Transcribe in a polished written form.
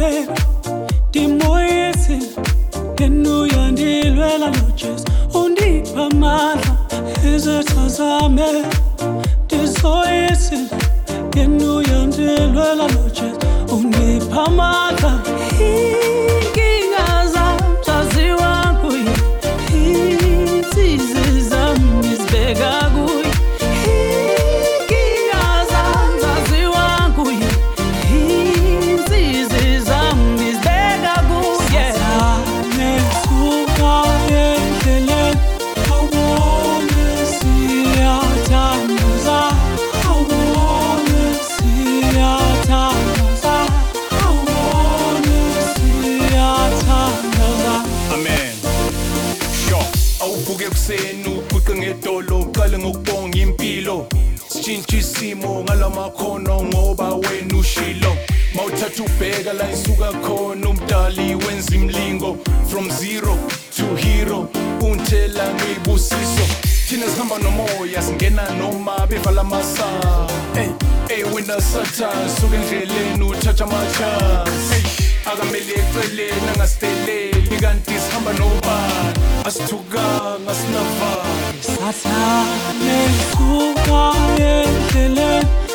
yena ndimoyisi enuya ndilwela nojesu undipha amandla izitha zami ndizoyisi enuya ndilwela nojesu undipha amandla inkinga zami zaziwa kuye insizi zami zibeka kuye inkinga zami zaziwa kuye insizi zami zibeka kuye nesuka endleleni awubone siyathandaza awubone siyathandaza awubone siyathandaza. Amen. Sure. Awuvuke ekuseni uguqe ngedolo uqale ngokubonga impilo sitshintsha isimo ngalamakhono ngoba wena ushilo mawuthatha ubheka la isuka khona umdali wenza imlingo from zero to hero untela ngibusiso thina sihamba nomoya singena noma bevala masango wena Satan suka endleleni uthatha amachance akamele eceleni angasiteleli kanti sihamba nobani asithukanga sinavali Sathane suka endleleni